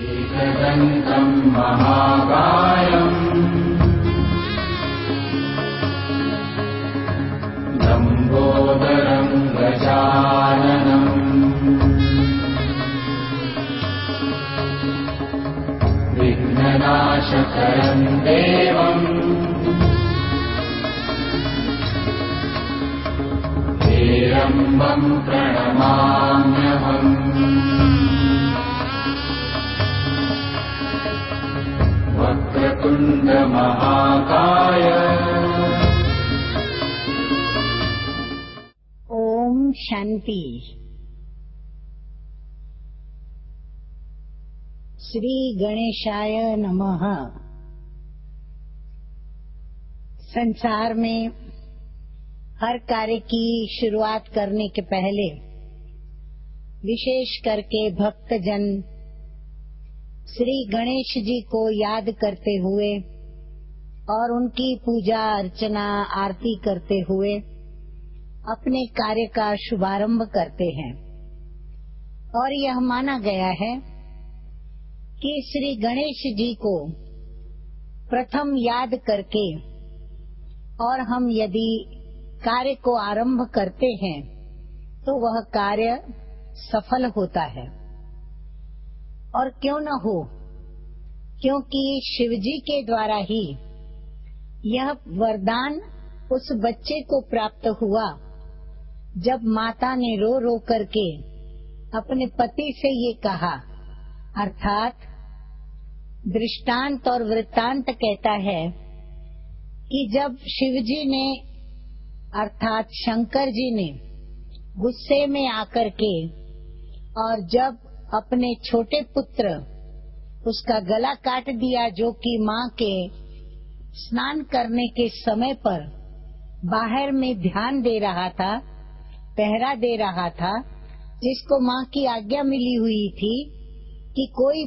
एकदन्तं महाकायम् लम्बोदरं गजाननम् विघ्ननाशकरं देवम् हेरम्बं प्रणमाम्यहम् वक्रतुण्ड महाकाय। ओम शांति। श्री गणेशाय नमः। संसार में हर कार्य की शुरुआत करने के पहले विशेष करके भक्तजन श्री गणेश जी को याद करते हुए और उनकी पूजा अर्चना आरती करते हुए अपने कार्य का शुभारंभ करते हैं। और यह माना गया है कि श्री गणेश जी को प्रथम याद करके और हम यदि कार्य को आरंभ करते हैं तो वह कार्य सफल होता है। और क्यों न हो, क्योंकि शिवजी के द्वारा ही यह वरदान उस बच्चे को प्राप्त हुआ जब माता ने रो रो करके अपने पति से ये कहा, अर्थात दृष्टांत और वृत्तांत कहता है कि जब शिवजी ने अर्थात शंकर जी ने गुस्से में आकर के और जब अपने छोटे पुत्र उसका गला काट दिया, जो कि माँ के स्नान करने के समय पर बाहर में ध्यान दे रहा था, पहरा दे रहा था, जिसको माँ की आज्ञा मिली हुई थी कि कोई